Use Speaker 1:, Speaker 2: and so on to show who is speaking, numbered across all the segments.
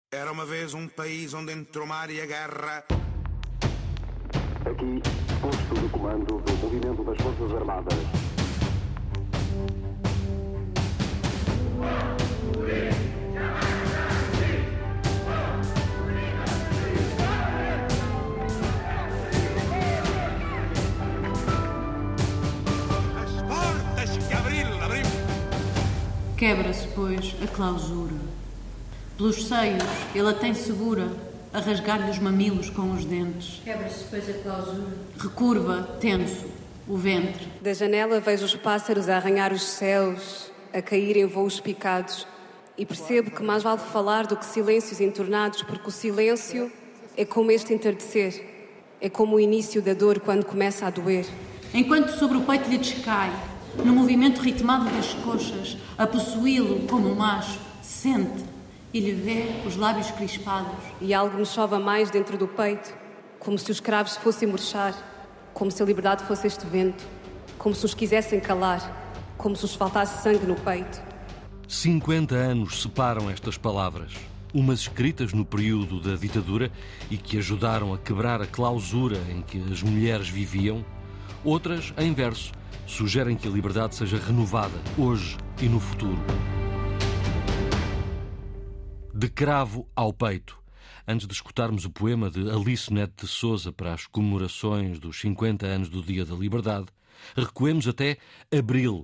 Speaker 1: Era uma vez um país onde entre o mar e a guerra...
Speaker 2: Aqui, posto de comando do movimento das Forças Armadas.
Speaker 1: As portas que abrimos.
Speaker 3: Quebra-se, pois, a clausura. Pelos seios ele a tem segura, a rasgar-lhe os mamilos com os dentes.
Speaker 4: Quebra-se, pois, a clausura.
Speaker 3: Recurva, tenso, o ventre.
Speaker 5: Da janela vejo os pássaros a arranhar os céus, a cair em voos picados, e percebo que mais vale falar do que silêncios entornados, porque o silêncio é como este entardecer, é como o início da dor quando começa a doer.
Speaker 3: Enquanto sobre o peito lhe descai, no movimento ritmado das coxas, a possuí-lo como um macho, sente e lhe vê os lábios crispados.
Speaker 5: E algo me chova mais dentro do peito, como se os cravos fossem murchar, como se a liberdade fosse este vento, como se os quisessem calar, como se os faltasse sangue no peito.
Speaker 6: 50 anos separam estas palavras, umas escritas no período da ditadura e que ajudaram a quebrar a clausura em que as mulheres viviam, outras, em verso, sugerem que a liberdade seja renovada hoje e no futuro. De cravo ao peito. Antes de escutarmos o poema de Alice Neto de Sousa para as comemorações dos 50 anos do Dia da Liberdade, recuemos até abril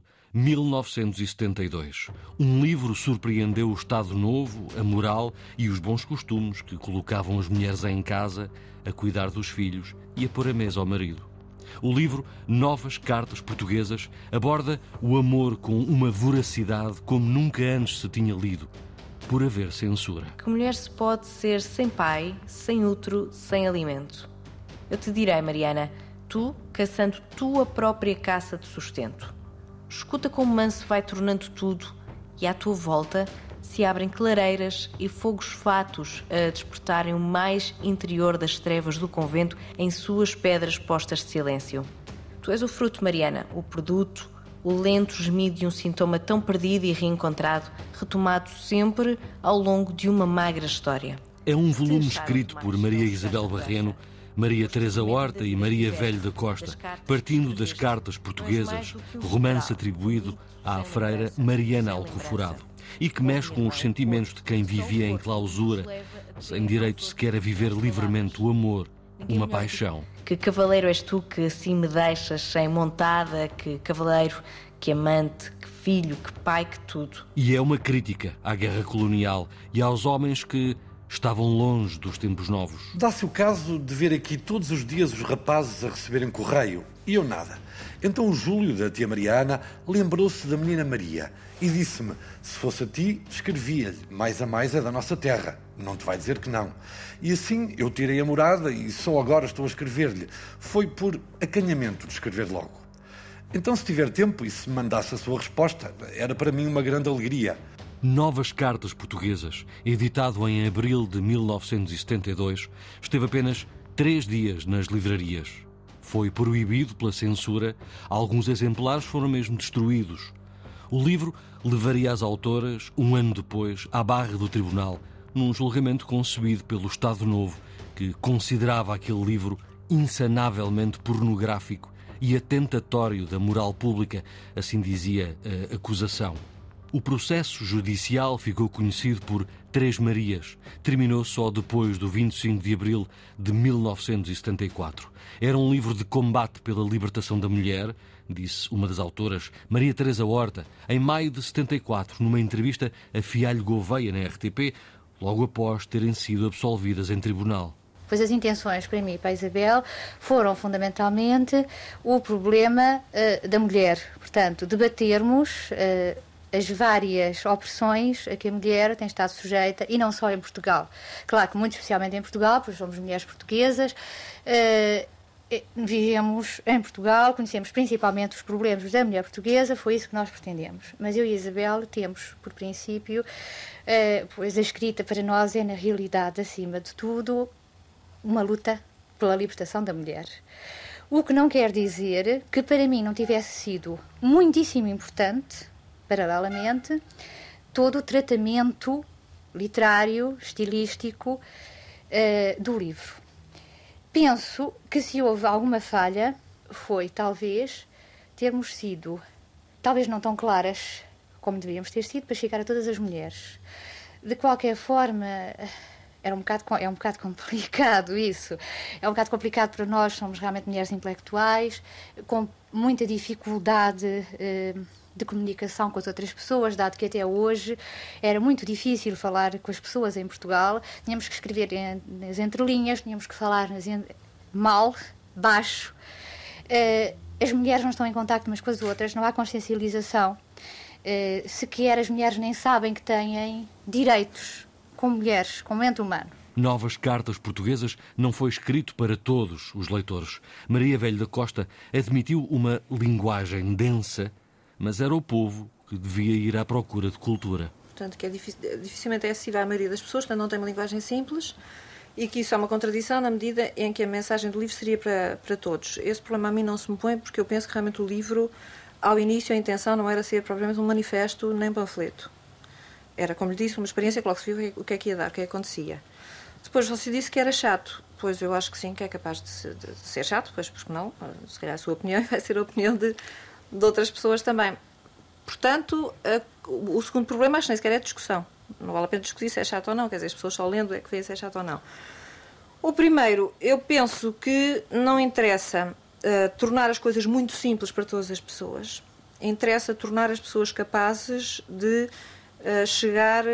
Speaker 6: 1972. Um livro surpreendeu o Estado Novo, a moral e os bons costumes que colocavam as mulheres em casa a cuidar dos filhos e a pôr a mesa ao marido. O livro Novas Cartas Portuguesas aborda o amor com uma voracidade como nunca antes se tinha lido, por haver censura.
Speaker 7: Que mulher se pode ser sem pai, sem útero, sem alimento? Eu te direi, Mariana, tu caçando tua própria caça de sustento. Escuta como manso vai tornando tudo e à tua volta se abrem clareiras e fogos fatos a despertarem o mais interior das trevas do convento em suas pedras postas de silêncio. Tu és o fruto, Mariana, o produto, o lento gemido de um sintoma tão perdido e reencontrado, retomado sempre ao longo de uma magra história.
Speaker 6: É um volume escrito por Maria Isabel Barreno, Maria Teresa Horta e Maria Velho da Costa, partindo das cartas portuguesas, romance atribuído à freira Mariana Alcoforado, e que mexe com os sentimentos de quem vivia em clausura, sem direito sequer a viver livremente o amor, uma paixão.
Speaker 7: Que cavaleiro és tu que assim me deixas sem montada, que cavaleiro, que amante, que filho, que pai, que tudo.
Speaker 6: E é uma crítica à guerra colonial e aos homens que estavam longe dos tempos novos.
Speaker 8: Dá-se o caso de ver aqui todos os dias os rapazes a receberem correio, e eu nada. Então o Júlio, da tia Mariana, lembrou-se da menina Maria e disse-me, se fosse a ti, escrevia-lhe, mais a mais é da nossa terra, não te vai dizer que não. E assim eu tirei a morada e só agora estou a escrever-lhe. Foi por acanhamento de escrever logo. Então, se tiver tempo e se me mandasse a sua resposta, era para mim uma grande alegria.
Speaker 6: Novas Cartas Portuguesas, editado em abril de 1972, esteve apenas 3 dias nas livrarias. Foi proibido pela censura, alguns exemplares foram mesmo destruídos. O livro levaria as autoras, um ano depois, à barra do tribunal, num julgamento concebido pelo Estado Novo, que considerava aquele livro insanavelmente pornográfico e atentatório da moral pública, assim dizia a acusação. O processo judicial ficou conhecido por Três Marias. Terminou só depois do 25 de abril de 1974. Era um livro de combate pela libertação da mulher, disse uma das autoras, Maria Teresa Horta, em maio de 74, numa entrevista a Fialho Gouveia na RTP, logo após terem sido absolvidas em tribunal.
Speaker 4: Pois as intenções para mim e para a Isabel foram fundamentalmente o problema da mulher. Portanto, debatermos as várias opressões a que a mulher tem estado sujeita, e não só em Portugal. Claro que muito especialmente em Portugal, porque somos mulheres portuguesas, vivemos em Portugal, conhecemos principalmente os problemas da mulher portuguesa, foi isso que nós pretendemos. Mas eu e a Isabel temos, por princípio, pois a escrita para nós é, na realidade, acima de tudo, uma luta pela libertação da mulher. O que não quer dizer que para mim não tivesse sido muitíssimo importante, paralelamente, todo o tratamento literário, estilístico do livro. Penso que se houve alguma falha foi, talvez, termos sido, talvez não tão claras como devíamos ter sido, para chegar a todas as mulheres. De qualquer forma, é um bocado complicado isso. É um bocado complicado para nós, somos realmente mulheres intelectuais, com muita dificuldade de comunicação com as outras pessoas, dado que até hoje era muito difícil falar com as pessoas em Portugal. Tínhamos que escrever nas entrelinhas, tínhamos que falar mal, baixo. As mulheres não estão em contacto umas com as outras, não há consciencialização. Sequer as mulheres nem sabem que têm direitos como mulheres, como ente humano.
Speaker 6: Novas Cartas Portuguesas não foi escrito para todos os leitores. Maria Velho da Costa admitiu uma linguagem densa, mas era o povo que devia ir à procura de cultura.
Speaker 9: Portanto, que dificilmente é acessível à maioria das pessoas, portanto não tem uma linguagem simples, e que isso é uma contradição na medida em que a mensagem do livro seria para todos. Esse problema a mim não se me põe, porque eu penso que realmente o livro, ao início, a intenção não era ser propriamente um manifesto nem panfleto. Era, como lhe disse, uma experiência que logo se viu o que é que ia dar, o que é que acontecia. Depois você disse que era chato. Pois eu acho que sim, que é capaz de ser chato, pois porque não, se calhar a sua opinião vai ser a opinião de outras pessoas também. Portanto, o segundo problema acho que nem sequer é a discussão. Não vale a pena discutir se é chato ou não, quer dizer, as pessoas só lendo é que veem se é chato ou não. O primeiro, eu penso que não interessa tornar as coisas muito simples para todas as pessoas. Interessa tornar as pessoas capazes de chegar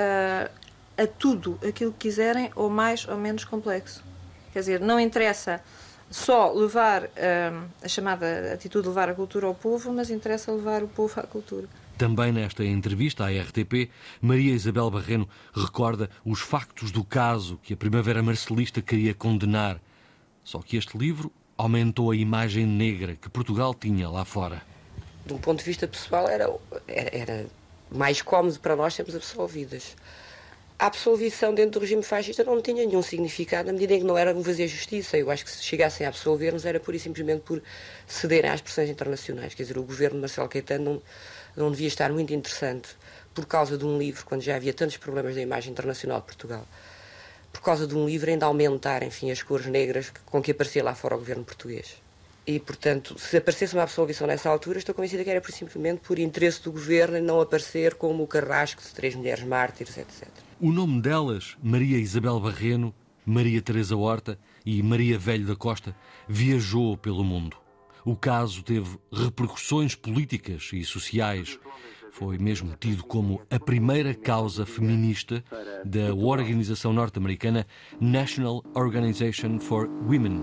Speaker 9: a tudo aquilo que quiserem, ou mais ou menos complexo. Quer dizer, não interessa só levar a chamada atitude de levar a cultura ao povo, mas interessa levar o povo à cultura.
Speaker 6: Também nesta entrevista à RTP, Maria Isabel Barreno recorda os factos do caso que a Primavera Marcelista queria condenar. Só que este livro aumentou a imagem negra que Portugal tinha lá fora.
Speaker 10: De um ponto de vista pessoal, era mais cómodo para nós sermos absolvidas. A absolvição dentro do regime fascista não tinha nenhum significado, na medida em que não era um fazer justiça. Eu acho que se chegassem a absolver-nos era pura e simplesmente por cederem às pressões internacionais. Quer dizer, o governo de Marcelo Caetano não devia estar muito interessante por causa de um livro, quando já havia tantos problemas da imagem internacional de Portugal, por causa de um livro ainda aumentar, enfim, as cores negras com que aparecia lá fora o governo português. E, portanto, se aparecesse uma absolvição nessa altura, estou convencida que era simplesmente por interesse do governo e não aparecer como o carrasco de 3 mulheres mártires, etc.
Speaker 6: O nome delas, Maria Isabel Barreno, Maria Teresa Horta e Maria Velho da Costa, viajou pelo mundo. O caso teve repercussões políticas e sociais. Foi mesmo tido como a primeira causa feminista da organização norte-americana National Organization for Women.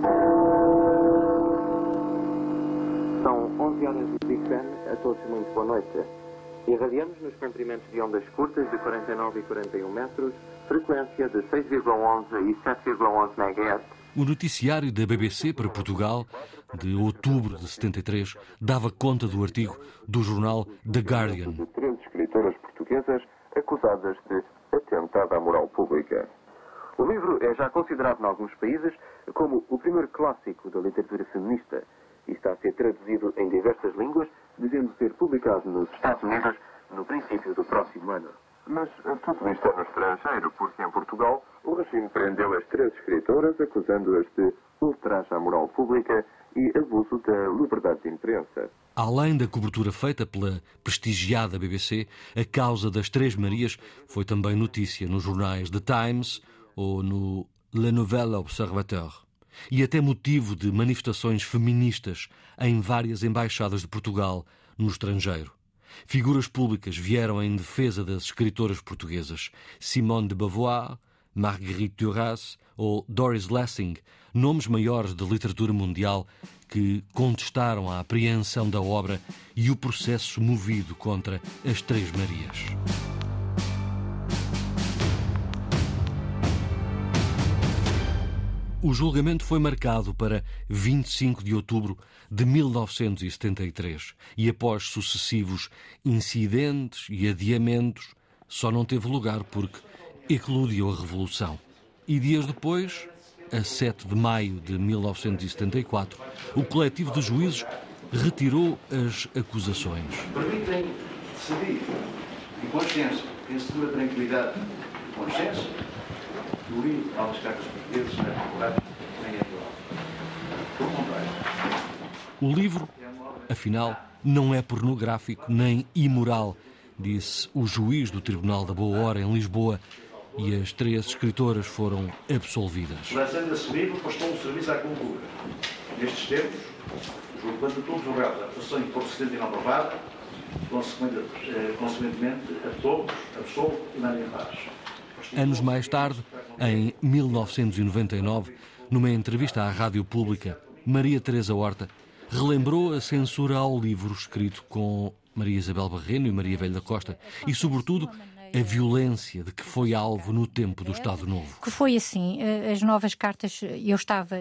Speaker 11: São 11 horas de Big Ben, a todos muito boa noite. Irradiamos nos comprimentos de ondas curtas de 49 e 41 metros, frequência de 6,11 e 7,11 MHz.
Speaker 6: O noticiário da BBC para Portugal, de outubro de 73, dava conta do artigo do jornal The Guardian.
Speaker 11: De 13 escritoras portuguesas acusadas de atentado à moral pública. O livro é já considerado em alguns países como o primeiro clássico da literatura feminista e está a ser traduzido em diversas línguas, devendo ser publicado nos Estados Unidos no princípio do próximo ano. Mas tudo isto é no estrangeiro, porque em Portugal o regime prendeu as 13 escritoras, acusando-as de ultraje à moral pública e abuso da liberdade de imprensa.
Speaker 6: Além da cobertura feita pela prestigiada BBC, a causa das Três Marias foi também notícia nos jornais The Times ou no Le Nouvel Observateur. E até motivo de manifestações feministas em várias embaixadas de Portugal no estrangeiro. Figuras públicas vieram em defesa das escritoras portuguesas. Simone de Beauvoir, Marguerite Duras ou Doris Lessing, nomes maiores da literatura mundial que contestaram a apreensão da obra e o processo movido contra as Três Marias. O julgamento foi marcado para 25 de outubro de 1973 e, após sucessivos incidentes e adiamentos, só não teve lugar porque eclodiu a Revolução. E dias depois, a 7 de maio de 1974, o coletivo de juízes retirou as acusações.
Speaker 12: Permitem decidir, em consciência, quem segura tranquilidade e consciência, o livro Novas Cartas Portuguesas não é pornográfico nem é imoral. Pelo contrário.
Speaker 6: O livro, afinal, não é pornográfico nem imoral, disse o juiz do Tribunal da Boa Hora em Lisboa, e as 3 escritoras foram absolvidas.
Speaker 12: Lançando esse livro, prestou um serviço à cultura. Nestes tempos, julgando todos os réus, a acusação improcedente e não provada, consequentemente, absolvo e manda em paz.
Speaker 6: Anos mais tarde, em 1999, numa entrevista à Rádio Pública, Maria Teresa Horta relembrou a censura ao livro escrito com Maria Isabel Barreno e Maria Velho da Costa e, sobretudo, a violência de que foi alvo no tempo do Estado Novo.
Speaker 13: Que foi assim, as novas cartas, tinha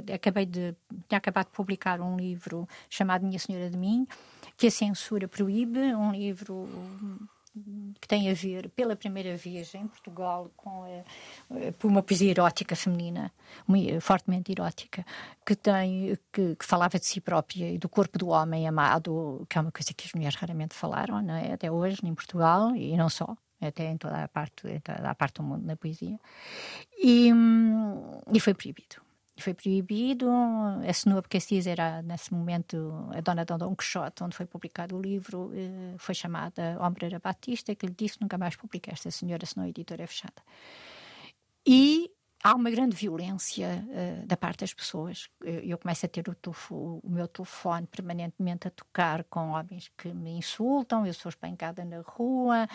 Speaker 13: acabado de publicar um livro chamado Minha Senhora de Mim, que a censura proíbe, um livro que tem a ver, pela primeira vez em Portugal, por uma poesia erótica feminina, fortemente erótica, que falava de si própria e do corpo do homem amado, que é uma coisa que as mulheres raramente falaram, não é? Até hoje, em Portugal, e não só, até em toda a parte do mundo na poesia. E foi proibido. Foi proibido, assinou, porque se diz era, nesse momento, a dona de Dom Quixote, onde foi publicado o livro, foi chamada Ombreira Batista, que lhe disse: nunca mais publiquei, esta senhora, senão a editora é fechada. E há uma grande violência da parte das pessoas. Eu começo a ter o meu telefone permanentemente a tocar com homens que me insultam, eu sou espancada na rua,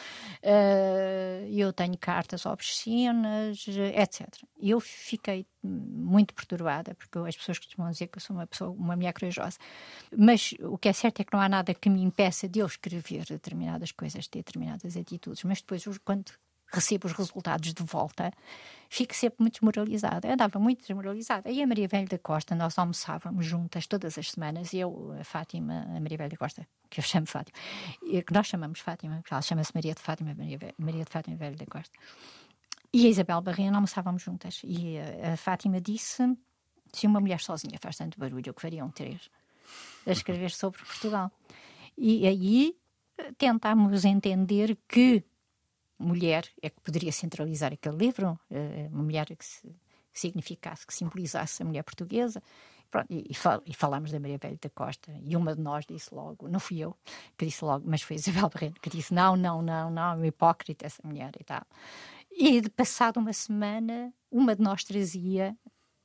Speaker 13: eu tenho cartas obscenas, etc. E eu fiquei muito perturbada, porque as pessoas costumam dizer que eu sou uma mulher corajosa. Mas o que é certo é que não há nada que me impeça de eu escrever determinadas coisas, de determinadas atitudes. Mas depois, quando recebo os resultados de volta, fico sempre muito desmoralizada. Eu andava muito desmoralizada. E a Maria Velho da Costa, nós almoçávamos juntas todas as semanas, eu, a Fátima, a Maria Velho da Costa, que eu chamo Fátima, que nós chamamos Fátima, porque ela chama-se Maria de Fátima, Maria de Fátima Velho da Costa. E a Isabel Barreno almoçávamos juntas. E a Fátima disse: se uma mulher sozinha faz tanto barulho, o que fariam 3 a escrever sobre Portugal? E aí tentámos entender que mulher é que poderia centralizar aquele livro, uma mulher que significasse, que simbolizasse a mulher portuguesa. Pronto, e falámos da Maria Velho da Costa, e uma de nós disse logo, não fui eu que disse logo, mas foi a Isabel Barreno que disse: não, é hipócrita essa mulher e tal. E passado uma semana, uma de nós trazia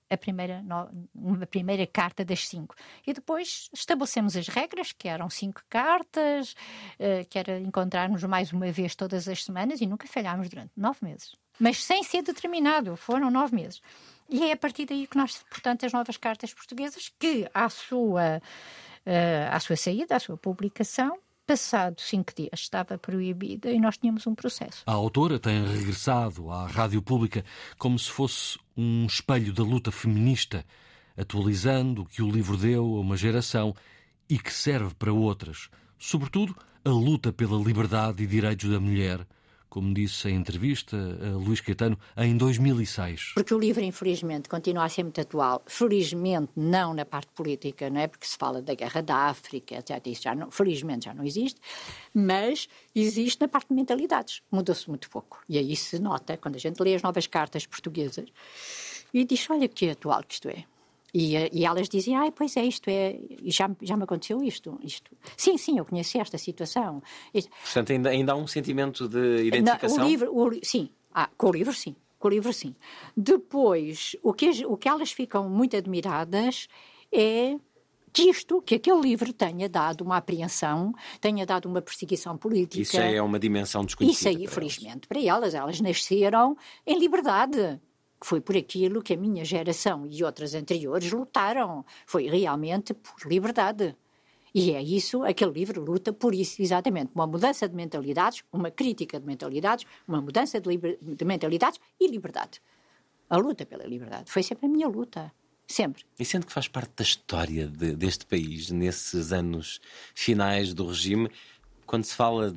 Speaker 13: uma primeira carta das 5. E depois estabelecemos as regras, que eram 5 cartas, que era encontrarmos mais uma vez todas as semanas, e nunca falhámos durante 9 meses. Mas sem ser determinado, foram 9 meses. E é a partir daí que nós, portanto, as novas cartas portuguesas, que à sua saída, à sua publicação, passado 5 dias, estava proibida e nós tínhamos um processo.
Speaker 6: A autora tem regressado à Rádio Pública como se fosse um espelho da luta feminista, atualizando o que o livro deu a uma geração e que serve para outras. Sobretudo, a luta pela liberdade e direitos da mulher, como disse em entrevista a Luís Caetano em 2006.
Speaker 13: Porque o livro, infelizmente, continua a ser muito atual. Felizmente, não na parte política, não é? Porque se fala da guerra da África, etc. Isso felizmente já não existe, mas existe na parte de mentalidades. Mudou-se muito pouco. E aí se nota, quando a gente lê as novas cartas portuguesas, e diz: olha que atual que isto é. E elas dizem: pois é, isto é, já me aconteceu isto. Sim, eu conheci esta situação.
Speaker 14: Portanto, ainda há um sentimento de identificação?
Speaker 13: Sim. Com o livro, sim. Depois, o que elas ficam muito admiradas é que aquele livro tenha dado uma apreensão, tenha dado uma perseguição política.
Speaker 14: Isso é uma dimensão desconhecida.
Speaker 13: Isso aí, felizmente, para elas. Elas nasceram em liberdade. Que foi por aquilo que a minha geração e outras anteriores lutaram. Foi realmente por liberdade. E é isso, aquele livro luta por isso, exatamente. Uma mudança de mentalidades, uma crítica de mentalidades, uma mudança de mentalidades e liberdade. A luta pela liberdade foi sempre a minha luta. Sempre.
Speaker 14: E sendo que faz parte da história deste país, nesses anos finais do regime, quando se fala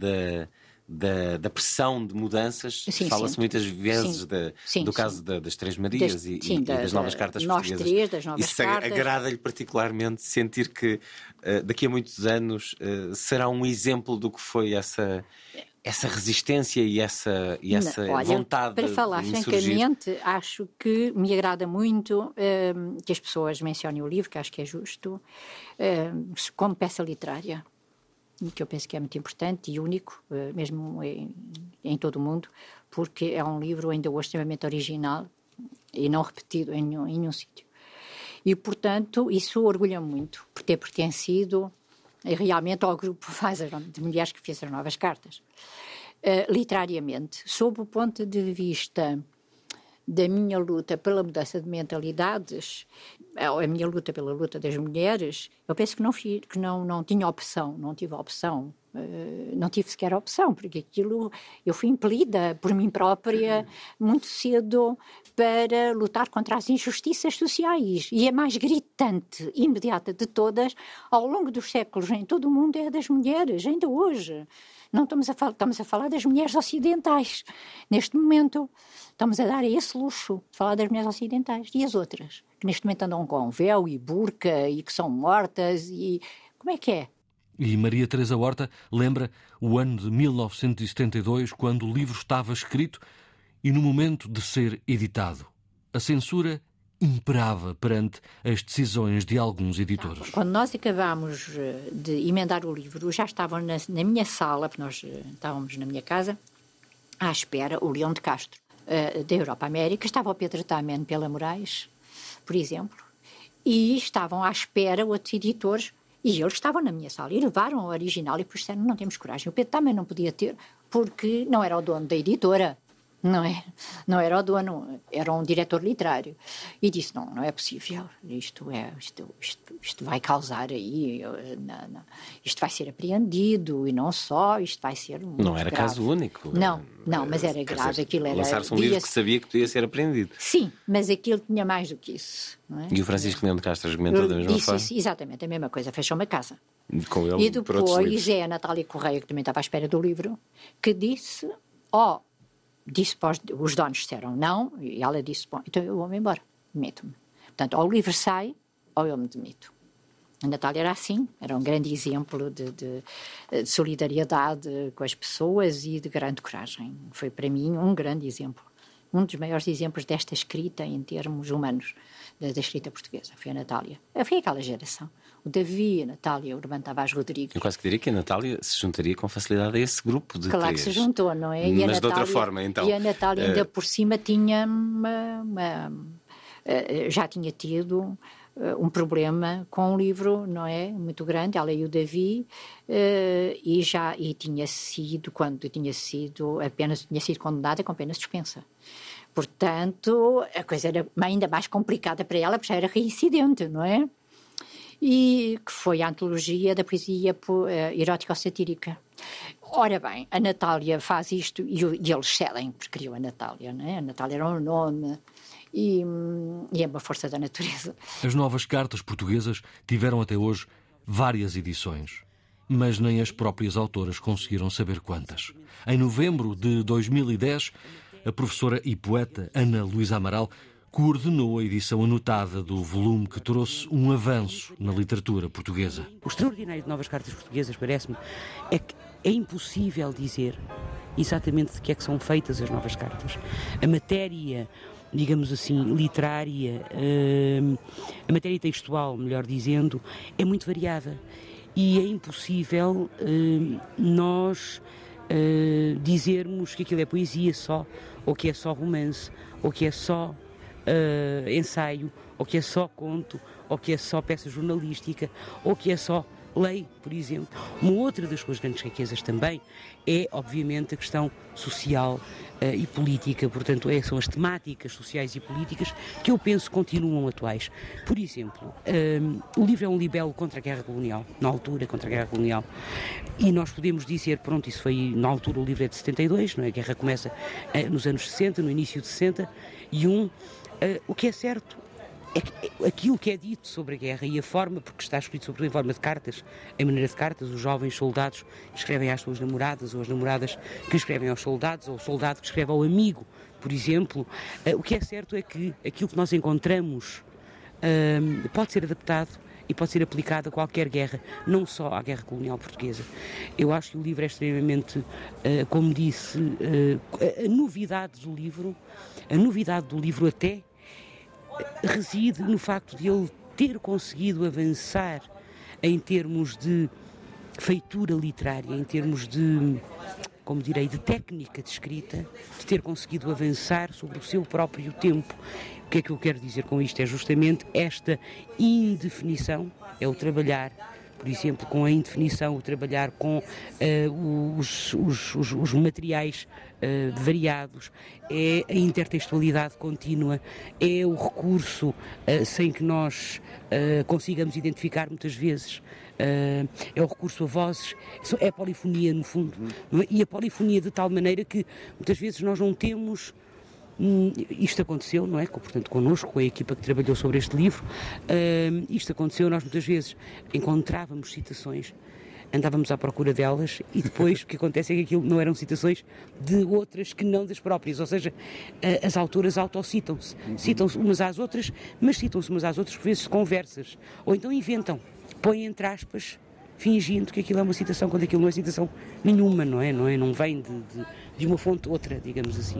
Speaker 14: da pressão de mudanças, fala-se muitas vezes do caso das Três Marias e das novas cartas portuguesas. Isso agrada-lhe particularmente sentir que daqui a muitos anos será um exemplo do que foi essa essa resistência e essa vontade
Speaker 13: para falar francamente, acho que me agrada muito que as pessoas mencionem o livro, que acho que é justo, como peça literária, que eu penso que é muito importante e único, mesmo em todo o mundo, porque é um livro ainda hoje extremamente original e não repetido em nenhum sítio. E, portanto, isso orgulha-me muito, por ter pertencido realmente ao grupo de mulheres que fez as Novas Cartas. Literariamente, sob o ponto de vista da minha luta pela mudança de mentalidades, a minha luta pela luta das mulheres, eu penso que não tinha opção, não tive opção. Não tive sequer opção, porque aquilo eu fui impelida por mim própria muito cedo para lutar contra as injustiças sociais, e a mais gritante, imediata de todas, ao longo dos séculos em todo o mundo, é a das mulheres, ainda hoje. Não estamos a falar das mulheres ocidentais. Neste momento, estamos a dar a esse luxo de falar das mulheres ocidentais. E as outras, que neste momento andam com véu e burca e que são mortas, e como é que é?
Speaker 6: E Maria Teresa Horta lembra o ano de 1972, quando o livro estava escrito e no momento de ser editado. A censura imperava perante as decisões de alguns editores.
Speaker 13: Quando nós acabámos de emendar o livro, já estavam na minha sala, porque nós estávamos na minha casa, à espera o Leão de Castro, da Europa América, estava o Pedro Tamen pela Moraes, por exemplo, e estavam à espera outros editores. E eles estavam na minha sala e levaram o original e depois disseram, não temos coragem. O Pedro também não podia ter, porque não era o dono da editora, não é? Não era o dono, era um diretor literário. E disse, não é possível, isto vai causar aí, isto vai ser apreendido e não só, isto vai ser muito
Speaker 14: Não era
Speaker 13: grave.
Speaker 14: Caso único.
Speaker 13: Não, mas era grave, aquilo era...
Speaker 14: Lançar-se um livro que sabia que podia ser apreendido.
Speaker 13: Sim, mas aquilo tinha mais do que isso. Não é?
Speaker 14: E o Francisco Leão de Castro argumentou da mesma forma?
Speaker 13: Exatamente, a mesma coisa, fechou uma casa.
Speaker 14: Com ele,
Speaker 13: e depois é a Natália Correia, que também estava à espera do livro, que disse os donos disseram não, e ela disse, bom, então eu vou-me embora, demito-me. Portanto, ou o livro sai, ou eu me demito. A Natália era assim, era um grande exemplo de solidariedade com as pessoas e de grande coragem. Foi para mim um grande exemplo. Um dos maiores exemplos desta escrita em termos humanos, da escrita portuguesa, foi a Natália. Foi aquela geração. O Davi, a Natália, o Urbano Tavares Rodrigues.
Speaker 14: Eu quase que diria que a Natália se juntaria com facilidade a esse grupo de
Speaker 13: Claro
Speaker 14: três.
Speaker 13: Que se juntou, não é?
Speaker 14: Mas de outra forma, então.
Speaker 13: E a Natália ainda por cima tinha já tinha tido um problema com um livro, não é? Muito grande, ela e o Davi, e tinha sido, quando tinha sido condenada com pena suspensa. Portanto, a coisa era ainda mais complicada para ela, porque já era reincidente, não é? E que foi a antologia da poesia erótico-satírica. Ora bem, a Natália faz isto e eles cedem, porque criou a Natália, não é? A Natália era um nome e é uma força da natureza.
Speaker 6: As Novas Cartas Portuguesas tiveram até hoje várias edições, mas nem as próprias autoras conseguiram saber quantas. Em novembro de 2010, a professora e poeta Ana Luísa Amaral coordenou a edição anotada do volume que trouxe um avanço na literatura portuguesa.
Speaker 15: O extraordinário de Novas Cartas Portuguesas, parece-me, é que é impossível dizer exatamente de que é que são feitas as novas cartas. A matéria, digamos assim, literária, a matéria textual, melhor dizendo, é muito variada. E é impossível nós dizermos que aquilo é poesia só, ou que é só romance, ou que é só ensaio, ou que é só conto, ou que é só peça jornalística, ou que é só lei, por exemplo. Uma outra das suas grandes riquezas também é, obviamente, a questão social e política, portanto, são as temáticas sociais e políticas que eu penso continuam atuais. Por exemplo, o livro é um libelo contra a guerra colonial, na altura, contra a guerra colonial, e nós podemos dizer, pronto, isso foi, na altura o livro é de 72, não é? A guerra começa nos anos 60, no início de 61, o que é certo é que aquilo que é dito sobre a guerra e a forma, porque está escrito sobre em forma de cartas, em maneira de cartas, os jovens soldados escrevem às suas namoradas, ou as namoradas que escrevem aos soldados, ou o soldado que escreve ao amigo, por exemplo. O que é certo é que aquilo que nós encontramos pode ser adaptado e pode ser aplicado a qualquer guerra, não só à guerra colonial portuguesa. Eu acho que o livro é extremamente, como disse, a novidade do livro até reside no facto de ele ter conseguido avançar em termos de feitura literária, em termos de, como direi, de técnica de escrita, de ter conseguido avançar sobre o seu próprio tempo. O que é que eu quero dizer com isto? É justamente esta indefinição, é o trabalhar, por exemplo, com a indefinição, o trabalhar com os materiais variados, é a intertextualidade contínua, é o recurso sem que nós consigamos identificar muitas vezes, é o recurso a vozes, é a polifonia no fundo, não é? E a polifonia de tal maneira que muitas vezes nós não temos. Isto aconteceu, não é? Portanto, connosco, com a equipa que trabalhou sobre este livro, isto aconteceu, nós muitas vezes encontrávamos citações, andávamos à procura delas e depois o que acontece é que aquilo não eram citações de outras que não das próprias, ou seja, as autoras autocitam-se, citam-se umas às outras, mas citam-se umas às outras por vezes conversas, ou então inventam, põem entre aspas, fingindo que aquilo é uma citação, quando aquilo não é citação nenhuma, não é? Não vem de uma fonte outra, digamos assim.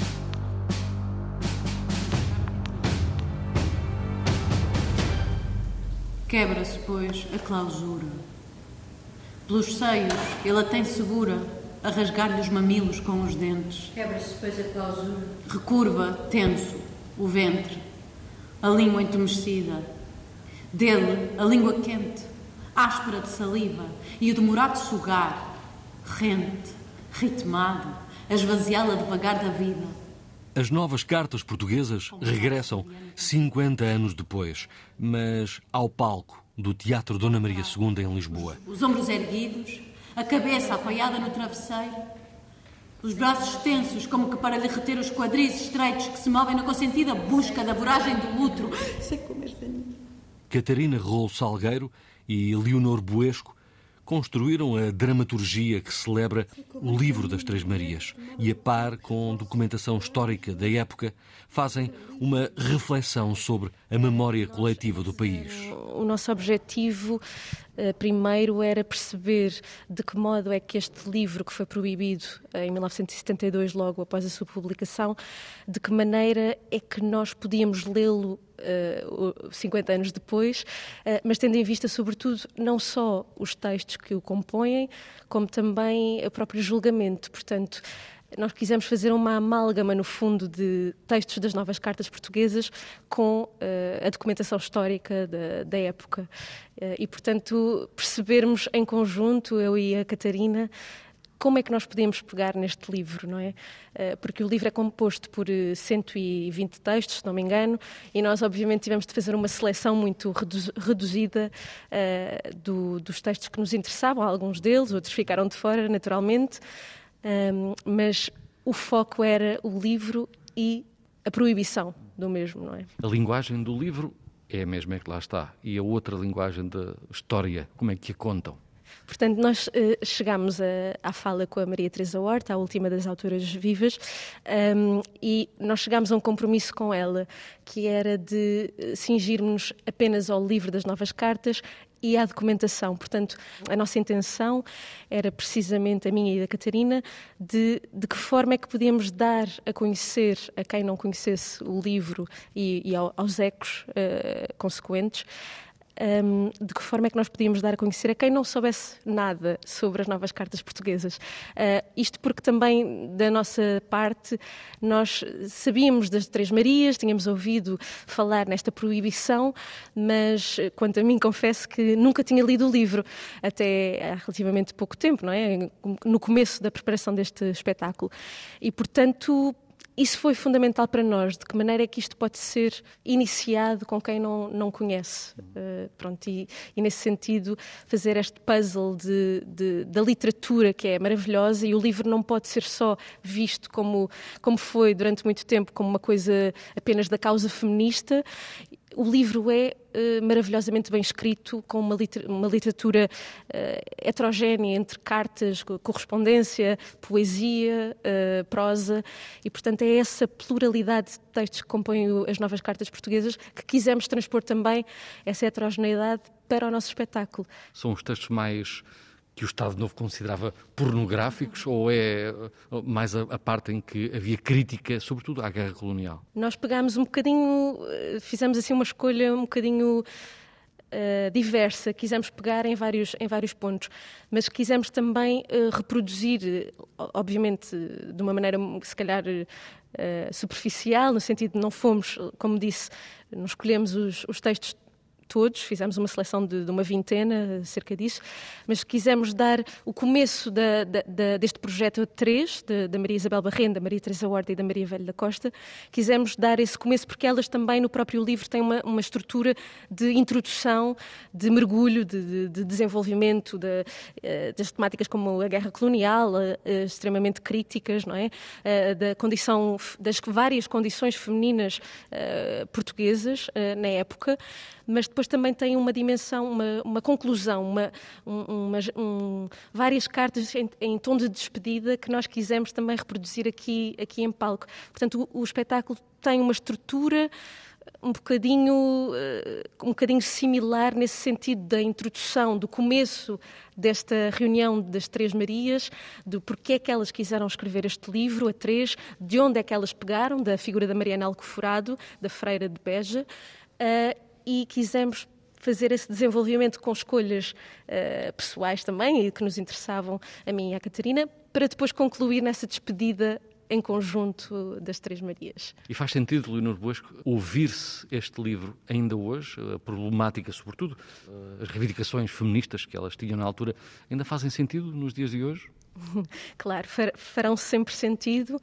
Speaker 3: Quebra-se, pois, a clausura. Pelos seios ele a tem segura, a rasgar-lhe os mamilos com os dentes.
Speaker 16: Quebra-se, pois, a clausura.
Speaker 3: Recurva, tenso, o ventre, a língua entumecida. Dele, a língua quente, áspera de saliva, e o demorado sugar, rente, ritmado, a esvaziá-la devagar da vida.
Speaker 6: As novas cartas portuguesas regressam 50 anos depois, mas ao palco do Teatro Dona Maria II em Lisboa.
Speaker 3: Os ombros erguidos, a cabeça apoiada no travesseiro, os braços tensos como que para lhe reter os quadris estreitos que se movem na consentida busca da voragem do útero. Sei como és daninha.
Speaker 6: Catarina Rolo Salgueiro e Leonor Buesco construíram a dramaturgia que celebra o livro das Três Marias e, a par com documentação histórica da época, fazem uma reflexão sobre a memória coletiva do país.
Speaker 17: O nosso objetivo primeiro era perceber de que modo é que este livro, que foi proibido em 1972, logo após a sua publicação, de que maneira é que nós podíamos lê-lo 50 anos depois, mas tendo em vista, sobretudo, não só os textos que o compõem, como também o próprio julgamento. Portanto, nós quisemos fazer uma amálgama, no fundo, de textos das novas cartas portuguesas com a documentação histórica da época. E, portanto, percebermos em conjunto, eu e a Catarina, como é que nós podemos pegar neste livro, não é? Porque o livro é composto por 120 textos, se não me engano, e nós, obviamente, tivemos de fazer uma seleção muito reduzida dos textos que nos interessavam, alguns deles, outros ficaram de fora, naturalmente, mas o foco era o livro e a proibição do mesmo, não é?
Speaker 18: A linguagem do livro é a mesma que lá está, e a outra linguagem da história, como é que a contam?
Speaker 17: Portanto, nós chegámos à fala com a Maria Teresa Horta, a última das autoras vivas, e nós chegámos a um compromisso com ela, que era de cingirmos apenas ao livro das novas cartas e à documentação. Portanto, a nossa intenção era precisamente, a minha e da Catarina, de que forma é que podíamos dar a conhecer a quem não conhecesse o livro e aos ecos consequentes, de que forma é que nós podíamos dar a conhecer a quem não soubesse nada sobre as novas cartas portuguesas. Isto porque também, da nossa parte, nós sabíamos das Três Marias, tínhamos ouvido falar nesta proibição, mas, quanto a mim, confesso que nunca tinha lido o livro, até há relativamente pouco tempo, não é? No começo da preparação deste espetáculo. E, portanto, isso foi fundamental para nós, de que maneira é que isto pode ser iniciado com quem não conhece. E nesse sentido, fazer este puzzle da literatura, que é maravilhosa, e o livro não pode ser só visto como foi durante muito tempo, como uma coisa apenas da causa feminista, O livro é maravilhosamente bem escrito, com uma literatura heterogénea entre cartas, correspondência, poesia, prosa, e, portanto, é essa pluralidade de textos que compõem as novas cartas portuguesas que quisemos transpor também essa heterogeneidade para o nosso espetáculo.
Speaker 18: São os textos mais que o Estado Novo considerava pornográficos, ou é mais a parte em que havia crítica, sobretudo, à guerra colonial?
Speaker 17: Nós pegámos um bocadinho, fizemos assim uma escolha um bocadinho diversa, quisemos pegar em vários pontos, mas quisemos também reproduzir, obviamente, de uma maneira, se calhar, superficial, no sentido de não fomos, como disse, não escolhemos os textos todos, fizemos uma seleção de uma vintena, cerca disso, mas quisemos dar o começo deste projeto 3, da Maria Isabel Barrenda, da Maria Teresa Horta e da Maria Velho da Costa. Quisemos dar esse começo porque elas também, no próprio livro, têm uma estrutura de introdução, de mergulho, de desenvolvimento das temáticas como a guerra colonial, extremamente críticas, não é? Das várias condições femininas portuguesas na época, mas depois também tem uma dimensão, uma conclusão, várias cartas em tom de despedida que nós quisemos também reproduzir aqui em palco. Portanto, o espetáculo tem uma estrutura um bocadinho similar nesse sentido da introdução, do começo desta reunião das Três Marias, do porquê é que elas quiseram escrever este livro, a três, de onde é que elas pegaram, da figura da Mariana Alcoforado, da freira de Beja, e quisemos fazer esse desenvolvimento com escolhas pessoais também, e que nos interessavam, a mim e à Catarina, para depois concluir nessa despedida em conjunto das Três Marias.
Speaker 18: E faz sentido, Leonor Buesco, ouvir-se este livro ainda hoje, a problemática, sobretudo, as reivindicações feministas que elas tinham na altura, ainda fazem sentido nos dias de hoje?
Speaker 17: Claro, farão sempre sentido.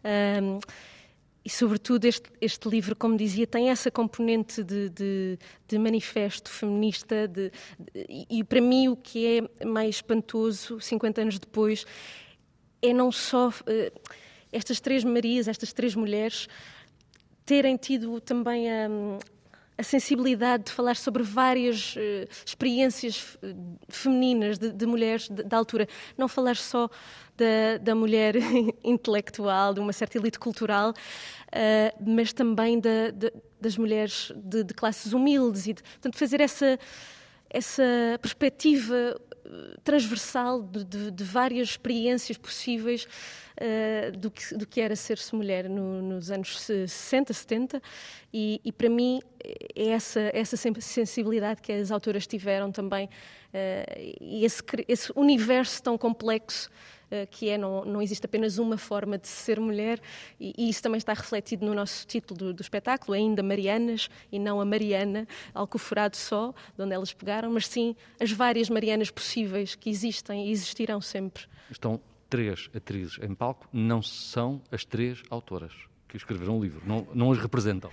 Speaker 17: E, sobretudo, este livro, como dizia, tem essa componente de manifesto feminista. E, para mim, o que é mais espantoso, 50 anos depois, é não só estas Três Marias, estas três mulheres, terem tido também a sensibilidade de falar sobre várias experiências femininas de mulheres da altura. Não falar só da mulher intelectual, de uma certa elite cultural, mas também das mulheres de classes humildes. E portanto, fazer essa perspectiva transversal de várias experiências possíveis do que era ser-se mulher nos anos 60, 70, e para mim é essa sensibilidade que as autoras tiveram também, e esse universo tão complexo que não existe apenas uma forma de ser mulher, e isso também está refletido no nosso título do espetáculo, ainda Marianas, e não a Mariana Alcoforado só, de onde elas pegaram, mas sim as várias Marianas possíveis que existem e existirão sempre.
Speaker 18: Estão três atrizes em palco, não são as três autoras que escreveram o livro, não as representam.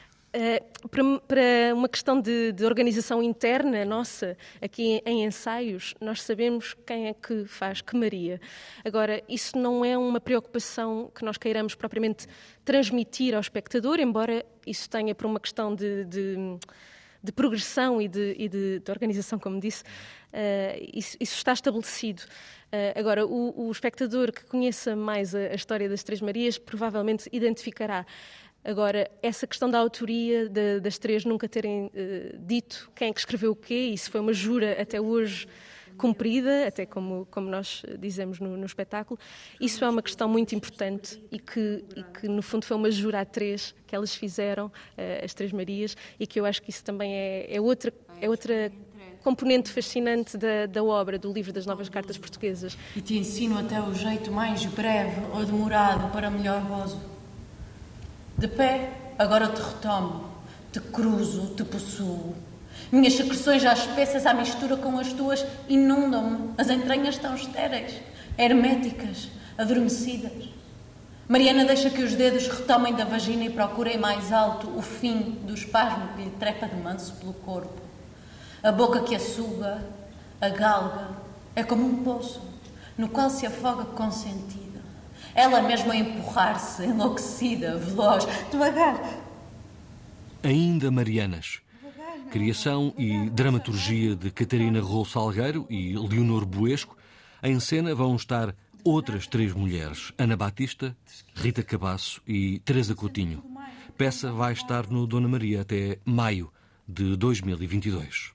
Speaker 17: Para uma questão de organização interna nossa, aqui em ensaios, nós sabemos quem é que faz que Maria. Agora, isso não é uma preocupação que nós queiramos propriamente transmitir ao espectador, embora isso tenha, por uma questão de progressão e de organização, como disse, isso está estabelecido. Agora, o espectador que conheça mais a história das Três Marias provavelmente identificará. Agora, essa questão da autoria das três nunca terem dito quem é que escreveu o quê, isso foi uma jura até hoje cumprida, até como nós dizemos no espetáculo, isso é uma questão muito importante e que no fundo foi uma jura a três que elas fizeram, as Três Marias, e que eu acho que isso também é outra componente fascinante da obra, do livro das Novas Cartas Portuguesas.
Speaker 3: E te ensino até o jeito mais breve ou demorado para melhor gozo. De pé, agora te retomo, te cruzo, te possuo. Minhas secreções já espessas à mistura com as tuas inundam-me. As entranhas estão estéreis, herméticas, adormecidas. Mariana deixa que os dedos retomem da vagina e procurem mais alto o fim do espasmo que lhe trepa de manso pelo corpo. A boca que a suga, a galga, é como um poço no qual se afoga consentida. Ela mesma a empurrar-se, enlouquecida, veloz, devagar.
Speaker 6: Ainda Marianas. Criação e dramaturgia de Catarina Rolo Salgueiro e Leonor Buesco. Em cena vão estar outras 3 mulheres, Ana Batista, Rita Cabasso e Teresa Coutinho. Peça vai estar no Dona Maria até maio de 2022.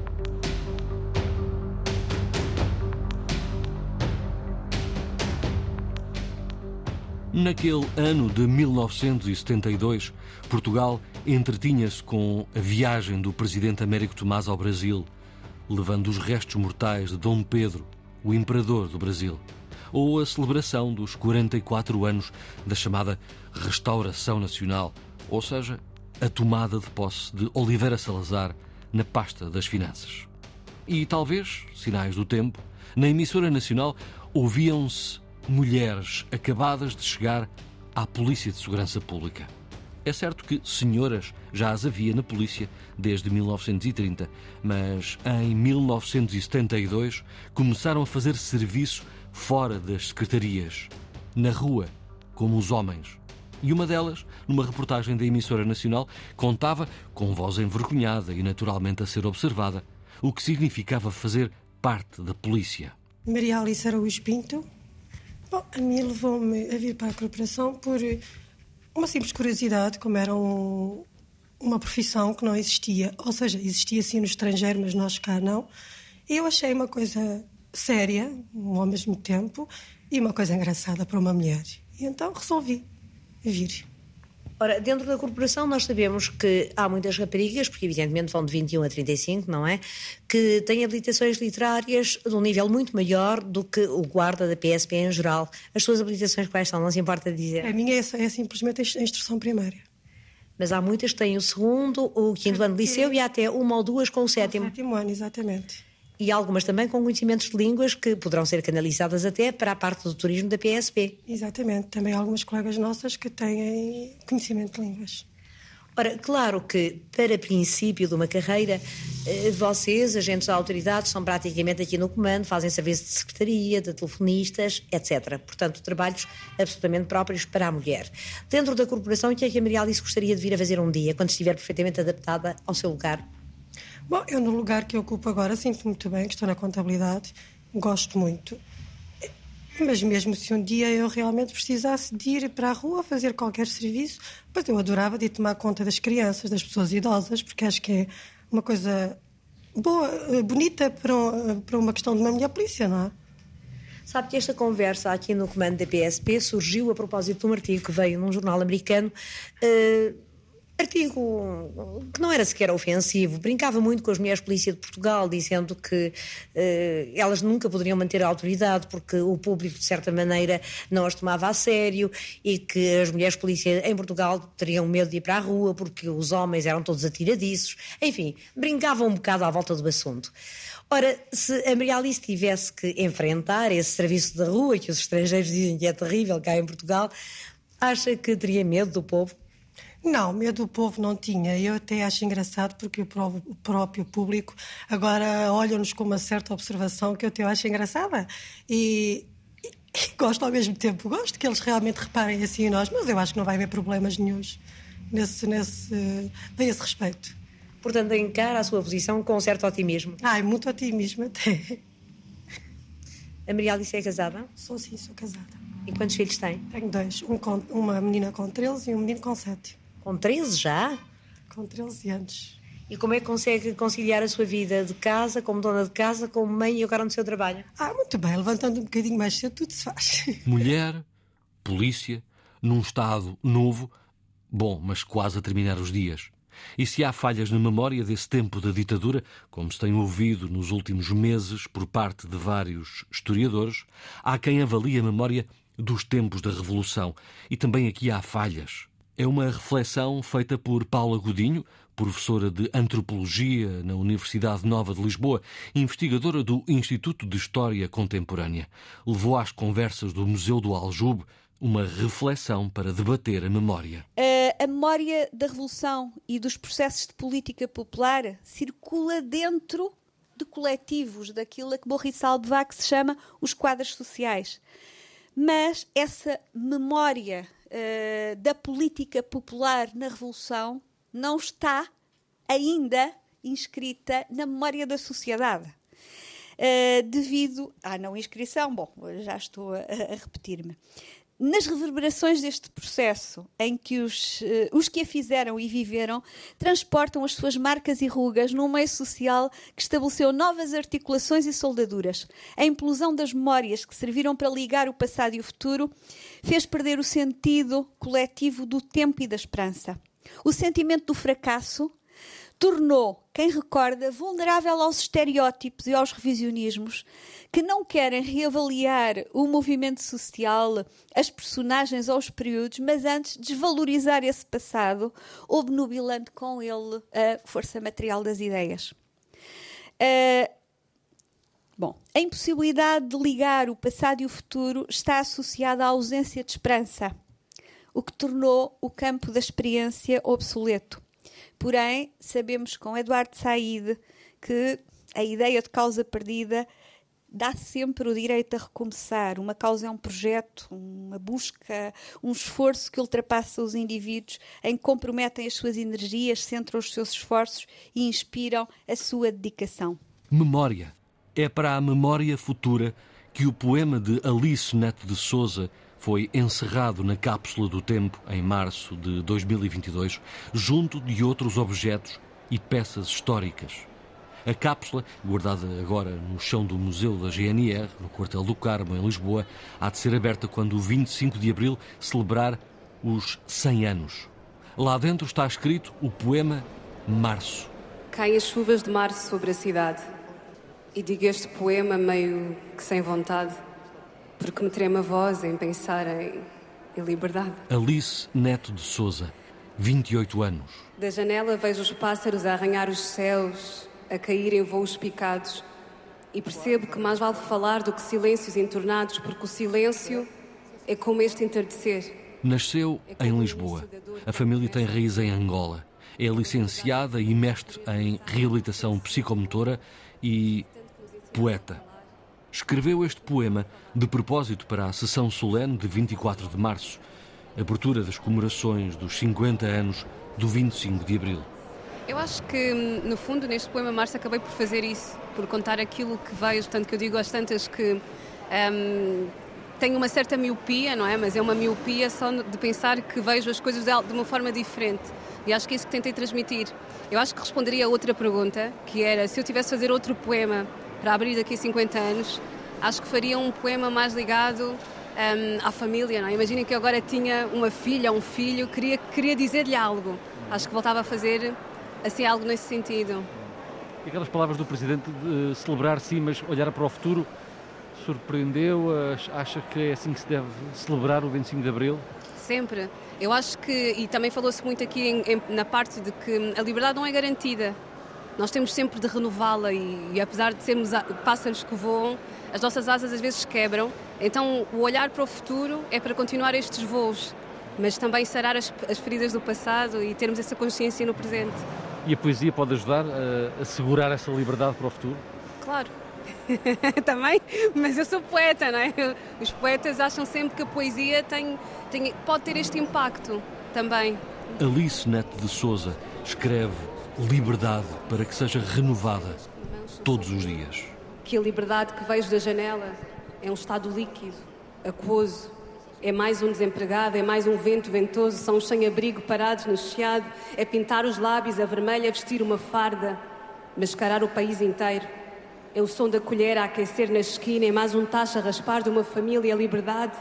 Speaker 6: Naquele ano de 1972, Portugal entretinha-se com a viagem do presidente Américo Tomás ao Brasil, levando os restos mortais de Dom Pedro, o imperador do Brasil, ou a celebração dos 44 anos da chamada Restauração Nacional, ou seja, a tomada de posse de Oliveira Salazar na pasta das finanças. E talvez, sinais do tempo, na emissora nacional ouviam-se mulheres acabadas de chegar à Polícia de Segurança Pública. É certo que senhoras já as havia na polícia desde 1930, mas em 1972 começaram a fazer serviço fora das secretarias, na rua, como os homens. E uma delas, numa reportagem da emissora nacional, contava, com voz envergonhada e naturalmente a ser observada, o que significava fazer parte da polícia.
Speaker 16: Maria Alice Araújo Pinto. Bom, a mim levou-me a vir para a corporação por uma simples curiosidade, como era uma profissão que não existia. Ou seja, existia sim no estrangeiro, mas nós cá não. E eu achei uma coisa séria, ao mesmo tempo, e uma coisa engraçada para uma mulher. E então resolvi vir.
Speaker 19: Ora, dentro da corporação nós sabemos que há muitas raparigas, porque evidentemente vão de 21 a 35, não é? Que têm habilitações literárias de um nível muito maior do que o guarda da PSP em geral. As suas habilitações quais são? Não se importa dizer?
Speaker 16: A minha é simplesmente a instrução primária.
Speaker 19: Mas há muitas que têm o 2º, o 5º ano de liceu e há até 1 ou 2 com o 7º.
Speaker 16: O 7º ano, exatamente.
Speaker 19: E algumas também com conhecimentos de línguas que poderão ser canalizadas até para a parte do turismo da PSP.
Speaker 16: Exatamente. Também há algumas colegas nossas que têm conhecimento de línguas.
Speaker 19: Ora, claro que para princípio de uma carreira, vocês, agentes da autoridade, são praticamente aqui no comando, fazem serviço de secretaria, de telefonistas, etc. Portanto, trabalhos absolutamente próprios para a mulher. Dentro da corporação, o que é que a Maria Alice gostaria de vir a fazer um dia, quando estiver perfeitamente adaptada ao seu lugar?
Speaker 16: Bom, eu no lugar que eu ocupo agora sinto-me muito bem, que estou na contabilidade, gosto muito. Mas mesmo se um dia eu realmente precisasse de ir para a rua fazer qualquer serviço, pois eu adorava de tomar conta das crianças, das pessoas idosas, porque acho que é uma coisa boa, bonita para uma questão de uma mulher polícia, não é?
Speaker 19: Sabe que esta conversa aqui no comando da PSP surgiu a propósito de um artigo que veio num jornal americano, artigo que não era sequer ofensivo, brincava muito com as mulheres polícia de Portugal, dizendo que elas nunca poderiam manter a autoridade porque o público, de certa maneira, não as tomava a sério e que as mulheres polícia em Portugal teriam medo de ir para a rua porque os homens eram todos atiradiços. Enfim, brincavam um bocado à volta do assunto. Ora, se a Maria Alice tivesse que enfrentar esse serviço da rua, que os estrangeiros dizem que é terrível cá em Portugal, acha que teria medo do povo?
Speaker 16: Não, medo do povo não tinha. Eu até acho engraçado porque o próprio público agora olha-nos com uma certa observação que eu até acho engraçada. E gosto ao mesmo tempo. Gosto que eles realmente reparem assim em nós, mas eu acho que não vai haver problemas nenhuns a esse respeito.
Speaker 19: Portanto, encara a sua posição com um certo otimismo.
Speaker 16: Muito otimismo até.
Speaker 19: A Maria Alice é casada?
Speaker 16: Sou casada.
Speaker 19: E quantos filhos tem?
Speaker 16: Tenho 2. Uma menina com 13 e um menino com 7.
Speaker 19: Com 13 já?
Speaker 16: Com 13 anos.
Speaker 19: E como é que consegue conciliar a sua vida de casa, como dona de casa, como mãe e agora no seu trabalho?
Speaker 16: Muito bem, levantando um bocadinho mais cedo, tudo se faz.
Speaker 6: Mulher, polícia, num estado novo, bom, mas quase a terminar os dias. E se há falhas na memória desse tempo da ditadura, como se tem ouvido nos últimos meses por parte de vários historiadores, há quem avalie a memória dos tempos da Revolução. E também aqui há falhas. É uma reflexão feita por Paula Godinho, professora de Antropologia na Universidade Nova de Lisboa, investigadora do Instituto de História Contemporânea. Levou às conversas do Museu do Aljube uma reflexão para debater a memória.
Speaker 20: A memória da Revolução e dos processos de política popular circula dentro de coletivos, daquilo a que Maurice Salbevac se chama os quadros sociais. Mas essa memória da política popular na Revolução não está ainda inscrita na memória da sociedade. Devido à não inscrição, bom, já estou a repetir-me, nas reverberações deste processo, em que os que a fizeram e viveram transportam as suas marcas e rugas num meio social que estabeleceu novas articulações e soldaduras. A implosão das memórias que serviram para ligar o passado e o futuro fez perder o sentido coletivo do tempo e da esperança. O sentimento do fracasso tornou quem recorda vulnerável aos estereótipos e aos revisionismos que não querem reavaliar o movimento social, as personagens ou os períodos, mas antes desvalorizar esse passado, obnubilando com ele a força material das ideias. A impossibilidade de ligar o passado e o futuro está associada à ausência de esperança, o que tornou o campo da experiência obsoleto. Porém, sabemos com Eduardo Said que a ideia de causa perdida dá sempre o direito a recomeçar. Uma causa é um projeto, uma busca, um esforço que ultrapassa os indivíduos, em que comprometem as suas energias, centram os seus esforços e inspiram a sua dedicação.
Speaker 6: Memória. É para a memória futura que o poema de Alice Neto de Sousa foi encerrado na cápsula do tempo em março de 2022, junto de outros objetos e peças históricas. A cápsula, guardada agora no chão do Museu da GNR, no Quartel do Carmo, em Lisboa, há de ser aberta quando o 25 de abril celebrar os 100 anos. Lá dentro está escrito o poema Março.
Speaker 5: Caem as chuvas de março sobre a cidade. E digo este poema meio que sem vontade, porque me treme a voz em pensar em liberdade.
Speaker 6: Alice Neto de Sousa, 28 anos.
Speaker 5: Da janela vejo os pássaros a arranhar os céus, a cair em voos picados, e percebo que mais vale falar do que silêncios entornados, porque o silêncio é como este entardecer.
Speaker 6: Nasceu em Lisboa. A família tem raiz em Angola. É licenciada e mestre em reabilitação psicomotora e poeta. Escreveu este poema de propósito para a sessão solene de 24 de março, abertura das comemorações dos 50 anos do 25 de abril.
Speaker 5: Eu acho que, no fundo, neste poema Março acabei por fazer isso, por contar aquilo que vejo, tanto que eu digo às tantas que tenho uma certa miopia, não é? Mas é uma miopia só de pensar que vejo as coisas de uma forma diferente. E acho que é isso que tentei transmitir. Eu acho que responderia a outra pergunta, que era, se eu tivesse de fazer outro poema para abrir daqui a 50 anos, acho que faria um poema mais ligado à família, não é? Imaginem que eu agora tinha uma filha, um filho, queria dizer-lhe algo. Acho que voltava a fazer assim algo nesse sentido.
Speaker 18: E aquelas palavras do Presidente de celebrar sim, mas olhar para o futuro, surpreendeu? Acha que é assim que se deve celebrar o 25 de Abril?
Speaker 5: Sempre. Eu acho que, e também falou-se muito aqui na parte de que a liberdade não é garantida. Nós temos sempre de renová-la e apesar de sermos pássaros que voam, as nossas asas às vezes quebram. Então o olhar para o futuro é para continuar estes voos, mas também sarar as feridas do passado e termos essa consciência no presente.
Speaker 18: E a poesia pode ajudar a segurar essa liberdade para o futuro?
Speaker 5: Claro. Também, mas eu sou poeta, não é? Os poetas acham sempre que a poesia pode ter este impacto também.
Speaker 6: Alice Neto de Sousa escreve liberdade para que seja renovada todos os dias.
Speaker 5: Que a liberdade que vejo da janela é um estado líquido, aquoso. É mais um desempregado, é mais um vento ventoso, são os sem-abrigo parados no chiado, é pintar os lábios a vermelho, é vestir uma farda, mascarar o país inteiro. É o som da colher a aquecer na esquina, é mais um tacho a raspar de uma família, a liberdade.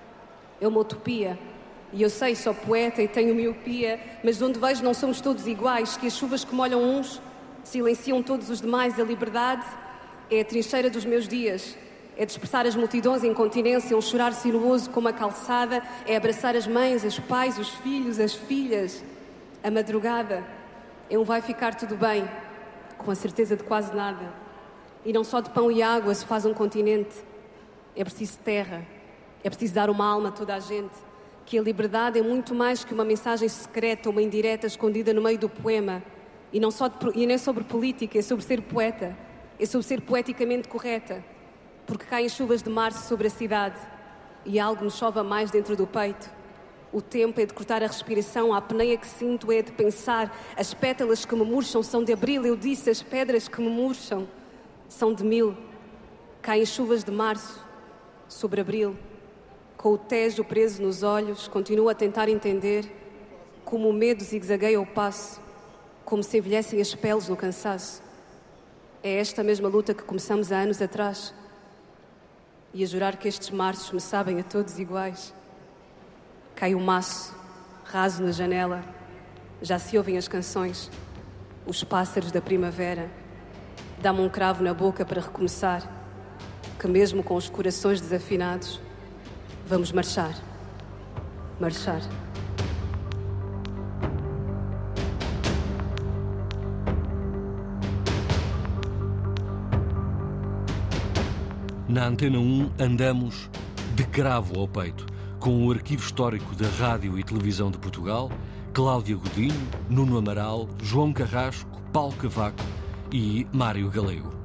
Speaker 5: É uma utopia. E eu sei, sou poeta e tenho miopia, mas de onde vejo não somos todos iguais, que as chuvas que molham uns silenciam todos os demais. A liberdade é a trincheira dos meus dias, é dispersar as multidões em continência, um chorar sinuoso como a calçada, é abraçar as mães, os pais, os filhos, as filhas. A madrugada é um vai ficar tudo bem, com a certeza de quase nada. E não só de pão e água se faz um continente, é preciso terra, é preciso dar uma alma a toda a gente. Que a liberdade é muito mais que uma mensagem secreta, uma indireta escondida no meio do poema. E não é sobre política, é sobre ser poeta. É sobre ser poeticamente correta. Porque caem chuvas de março sobre a cidade e algo nos chove mais dentro do peito. O tempo é de cortar a respiração, a apneia que sinto é de pensar. As pétalas que me murcham são de abril, eu disse, as pedras que me murcham são de 1000. Caem chuvas de março sobre abril. Com o Tejo preso nos olhos, continuo a tentar entender como o medo zigue-zagueia o passo, como se envelhecem as peles no cansaço. É esta mesma luta que começamos há anos atrás. E a jurar que estes marços me sabem a todos iguais. Cai o maço, raso na janela. Já se ouvem as canções, os pássaros da primavera. Dá-me um cravo na boca para recomeçar, que mesmo com os corações desafinados, vamos marchar. Marchar.
Speaker 6: Na Antena 1 andamos de cravo ao peito, com o arquivo histórico da Rádio e Televisão de Portugal, Cláudia Godinho, Nuno Amaral, João Carrasco, Paulo Cavaco e Mário Galego.